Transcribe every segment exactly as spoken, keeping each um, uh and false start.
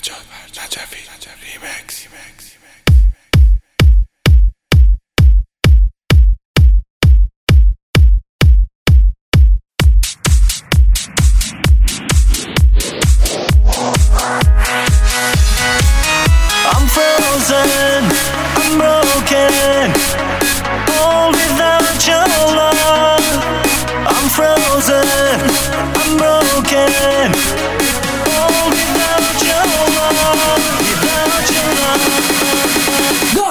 I'm frozen, I'm broken, all without your love. I'm frozen, I'm broken, all without your love, without your love. Go!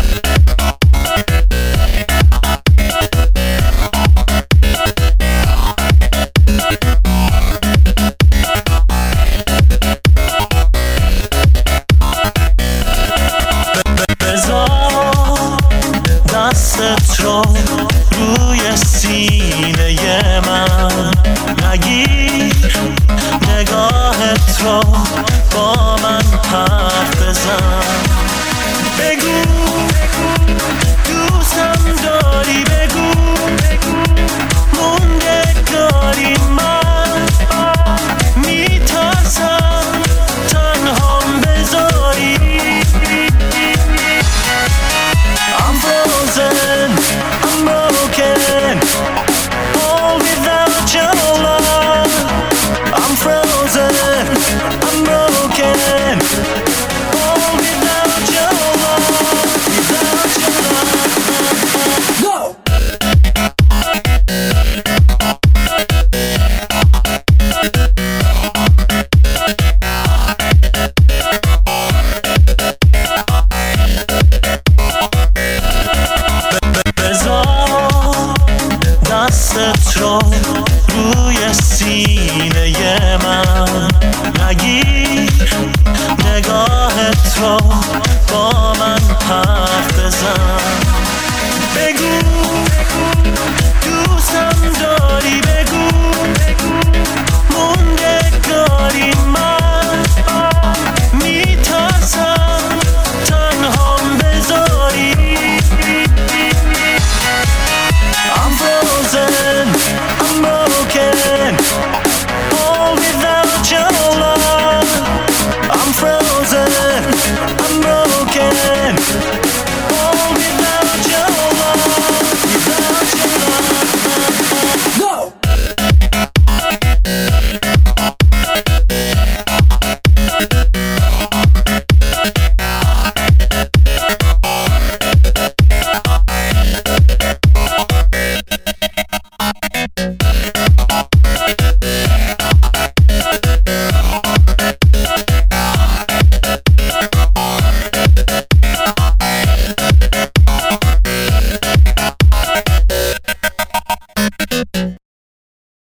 دستت رو روی سینه من نگیر، نگاهت رو با من حرف بزن. بگو دوستم داری، بگو